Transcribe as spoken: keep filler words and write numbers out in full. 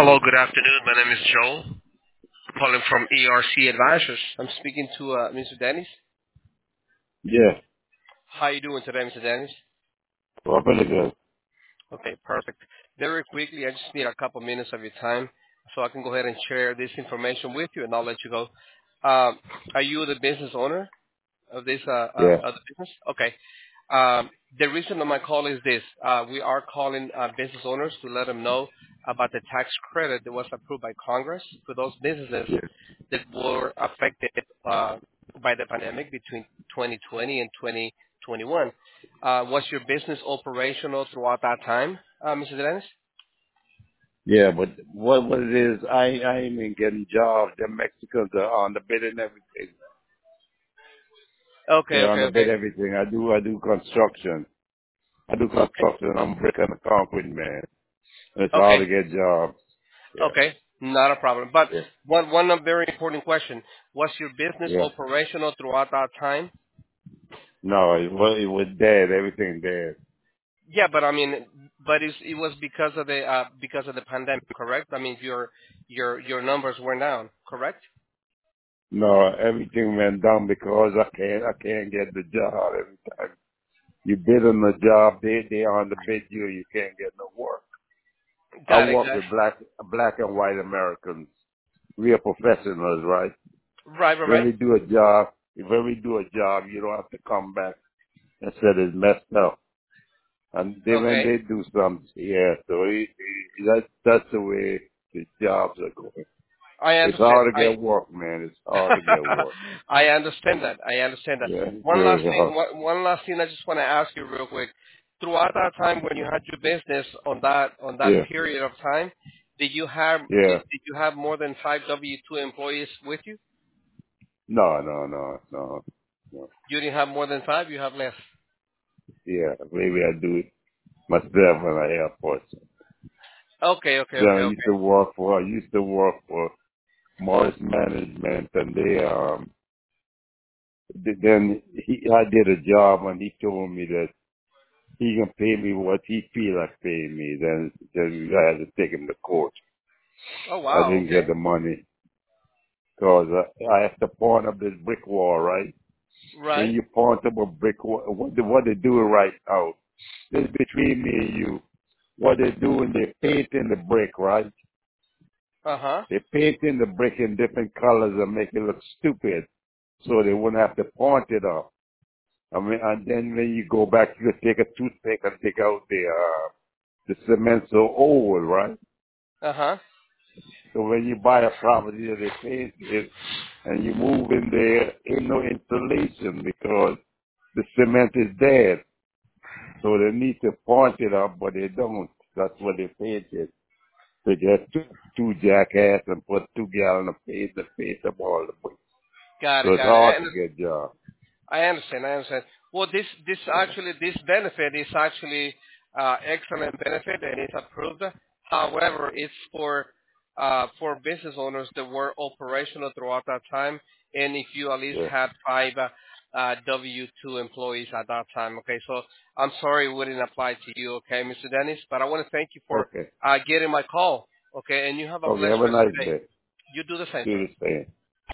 Hello, good afternoon. My name is Joel. I'm calling from E R C Advisors. I'm speaking to uh, mister Dennis. Yeah, How you doing today, mister Dennis? well, pretty good. Okay, perfect. Very quickly, I just need a couple minutes of your time so I can go ahead and share this information with you, and I'll let you go. Um, are you the business owner of this uh, uh, Yeah, of the business? Okay. Um, the reason of my call is this: uh, we are calling uh, business owners to let them know about the tax credit that was approved by Congress for those businesses yeah, that were affected uh, by the pandemic between twenty twenty and twenty twenty-one. Uh, was your business operational throughout that time, uh, mister Dennis? yeah. But what what it is, I I ain't been getting jobs. The Mexicans are on the bid and everything. Okay, They're on okay, the bid okay, everything. I do I do construction. I do okay, construction. I'm brick and concrete man. It's hard okay, to get jobs. Yeah, okay. Not a problem. But yeah. one one very important question: was your business Yeah. operational throughout that time? No, it was it was dead. Everything dead. Yeah, but I mean, but it's, it was because of the uh, because of the pandemic, correct? I mean, your your your numbers were down, correct? No, everything went down because I can't I can't get the job every time. You bid on the job, they they on the bid you, you can't get no work. I Got it. work Got it. with black black and white Americans. We are professionals, right? Right, right, When right. we do a job, when we do a job, you don't have to come back and say it's messed up. And then when Okay, they do something, yeah, so it, it, that, that's the way the jobs are going. I It's understand. hard to I get work, man. It's hard to get work. I understand that. I understand that. Yeah, it's One last very thing. hard. One, one last thing. I just want to ask you real quick. Throughout that time when you had your business on that on that Yeah, period of time, did you have did, yeah. did you have more than five W two employees with you? No, no, no, no, no. You didn't have more than five. You have less. Yeah, maybe I do it myself when I airport. Okay, okay, Then okay, I used okay. to work for, I used to work for Morris Management, and they um th- then he I did a job and he told me that he can pay me what he feel like paying me. Then then I had to take him to court. Oh I wow. didn't Okay. get the money because I, I have to point up this brick wall, right? When Right. you point up a brick wall, what they, what they do right now? This is between me and you. What they doing? They painting the brick, right? Uh huh. They painting the brick in different colors and make it look stupid, so they wouldn't have to point it up. I mean, and then when you go back, you take a toothpick and take out the uh, the cement so old, right? Uh huh. So when you buy a property, they paint it, and you move in there, ain't no insulation because the cement is dead. So they need to point it up, but they don't. That's what they paint it. They get two, two jackass and put two gallon of paint to paint up all the bricks. Got So it. it's Got it. hard to And get jobs. I understand. I understand. Well, this this Yeah. actually this benefit is actually uh, excellent benefit and it's approved. However, it's for uh, for business owners that were operational throughout that time, and if you at least Yeah. had five uh, uh, W two employees at that time. Okay, so I'm sorry it wouldn't apply to you, okay, mister Dennis, but I want to thank you for Okay. uh, getting my call. Okay, and you have a Okay. blessed Have a rest of nice the day. day. You do the same, Do sir. the same.